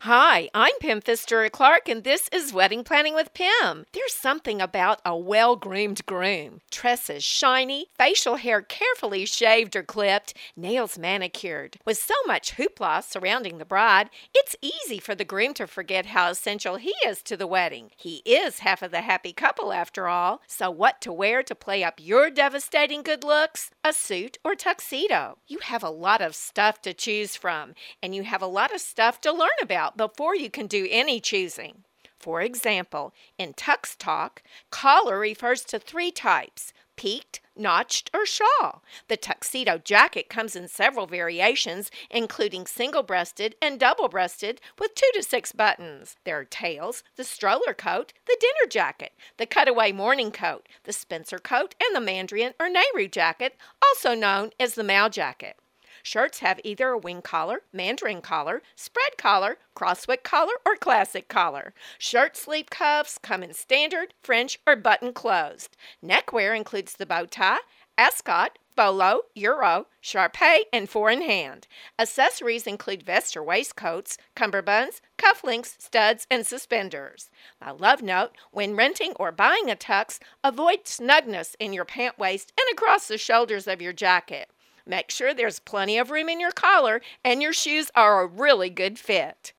Hi, I'm Pim Fitzgerald-Clark, and this is Wedding Planning with Pim. There's something about a well-groomed groom. Tresses shiny, facial hair carefully shaved or clipped, nails manicured. With so much hoopla surrounding the bride, it's easy for the groom to forget how essential he is to the wedding. He is half of the happy couple after all. So what to wear to play up your devastating good looks? A suit or tuxedo. You have a lot of stuff to choose from, and you have a lot of stuff to learn about before you can do any choosing. For example, in Tux Talk, collar refers to 3 types: peaked, notched, or shawl. The tuxedo jacket comes in several variations, including single-breasted and double-breasted with 2 to 6 buttons. There are tails, the stroller coat, the dinner jacket, the cutaway morning coat, the Spencer coat, and the Mandarin or Nehru jacket, also known as the Mao jacket. Shirts have either a wing collar, mandarin collar, spread collar, crosswick collar, or classic collar. Shirt sleeve cuffs come in standard, French, or button closed. Neckwear includes the bow tie, ascot, bolo, euro, Sharpei, and 4-in-hand. Accessories include vest or waistcoats, cummerbunds, cufflinks, studs, and suspenders. My love note: when renting or buying a tux, avoid snugness in your pant waist and across the shoulders of your jacket. Make sure there's plenty of room in your collar and your shoes are a really good fit.